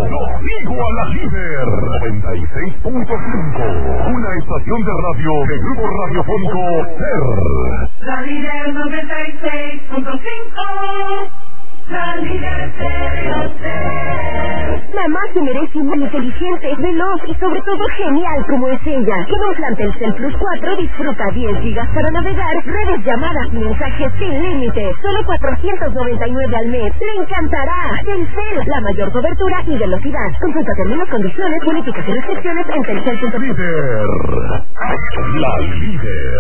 Lo digo a la líder 96.5, una estación de radio de Grupo Radiofónico SER. La líder 96.5. La líder SER. Mamá se merece una inteligente, veloz y sobre todo genial como es ella. Con un plan Telcel Plus 4 disfruta 10 gigas para navegar, redes, llamadas y mensajes sin límite. Solo 499 al mes. ¡Le encantará! Telcel, la mayor cobertura y velocidad. Consulta términos, condiciones, políticas y restricciones en telcel.com. Líder, la líder.